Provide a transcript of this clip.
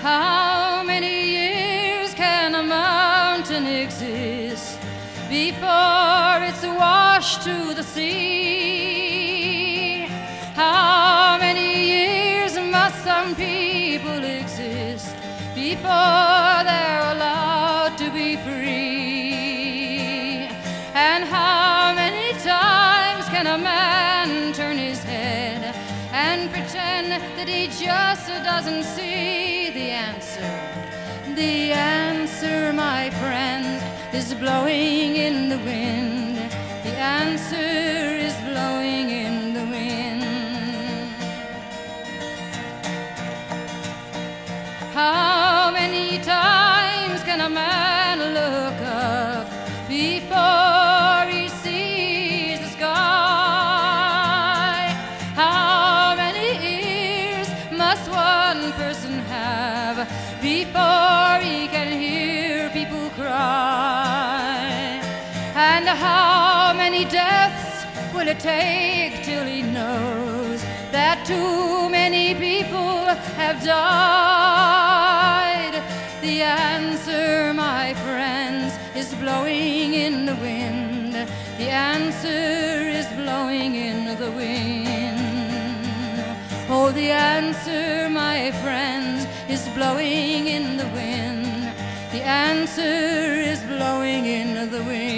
How many years can a mountain exist before it's washed to the sea? How many years must some people exist before they're allowed to be free? And how many times can a man turn his head and pretend that he just doesn't see the answer? The answer, my friends, is blowing in the wind. The answer is blowing in the wind. How many times can a man look up before he sees the sky? How many ears must one person have before he can hear people cry? And how many deaths will it take till he knows that too many people have died? The answer, my friends, is blowing in the wind. The answer is blowing in the wind. Oh, the answer, my friends, is blowing in the wind. The answer is blowing in the wind.